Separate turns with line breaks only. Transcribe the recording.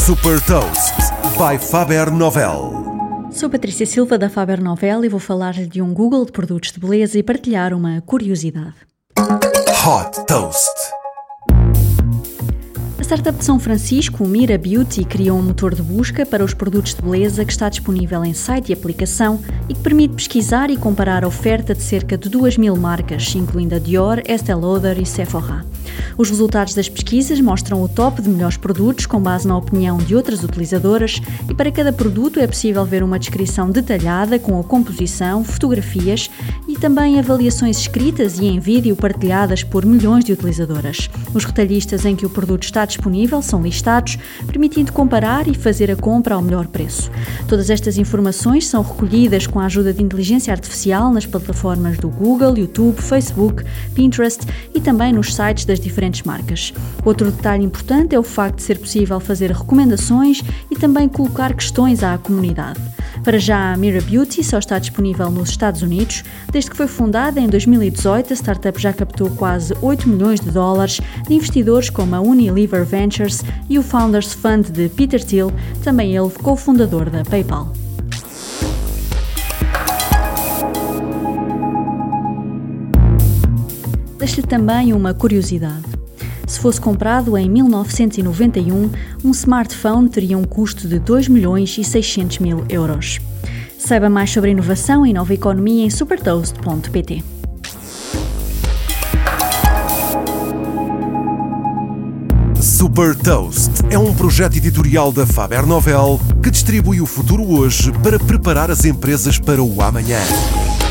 Super Toast by Faber Novel.
Sou Patrícia Silva da Faber Novel e vou falar-lhe de um Google de produtos de beleza e partilhar uma curiosidade.
Hot Toast.
A startup de São Francisco, o Mira Beauty, criou um motor de busca para os produtos de beleza que está disponível em site e aplicação e que permite pesquisar e comparar a oferta de cerca de 2.000 marcas, incluindo a Dior, Estée Lauder e Sephora. Os resultados das pesquisas mostram o top de melhores produtos com base na opinião de outras utilizadoras e para cada produto é possível ver uma descrição detalhada com a composição, fotografias e também avaliações escritas e em vídeo partilhadas por milhões de utilizadoras. Os retalhistas em que o produto está disponível são listados, permitindo comparar e fazer a compra ao melhor preço. Todas estas informações são recolhidas com a ajuda de inteligência artificial nas plataformas do Google, YouTube, Facebook, Pinterest e também nos sites das diferentes marcas. Outro detalhe importante é o facto de ser possível fazer recomendações e também colocar questões à comunidade. Para já, a Mira Beauty só está disponível nos Estados Unidos. Desde que foi fundada em 2018, a startup já captou quase 8 milhões de dólares de investidores como a Unilever Ventures e o Founders Fund de Peter Thiel, também ele cofundador da PayPal. Deixo-lhe também uma curiosidade. Se fosse comprado em 1991, um smartphone teria um custo de 2.600.000 euros. Saiba mais sobre inovação e nova economia em supertoast.pt.
Super Toast é um projeto editorial da Faber Novel que distribui o futuro hoje para preparar as empresas para o amanhã.